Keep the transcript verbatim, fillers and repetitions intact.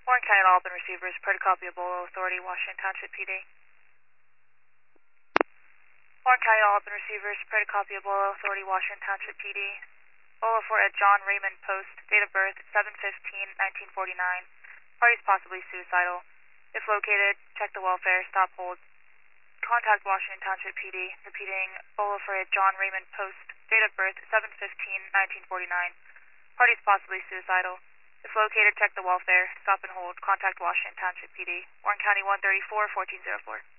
Warren County Law and Receivers, per copy of Bolo Authority, Washington Township P D. Warren County Law and Receivers, per copy of Bolo Authority, Washington Township P D. Bolo for at John Raymond Post, date of birth seven fifteen nineteen forty-nine. Parties possibly suicidal. If located, check the welfare, stop hold. Contact Washington Township P D, repeating Bolo for at John Raymond Post, date of birth seven fifteen nineteen forty-nine. Parties possibly suicidal. If located, check the welfare, stop and hold. Contact Washington Township P D. Warren County one thirty-four fourteen oh four.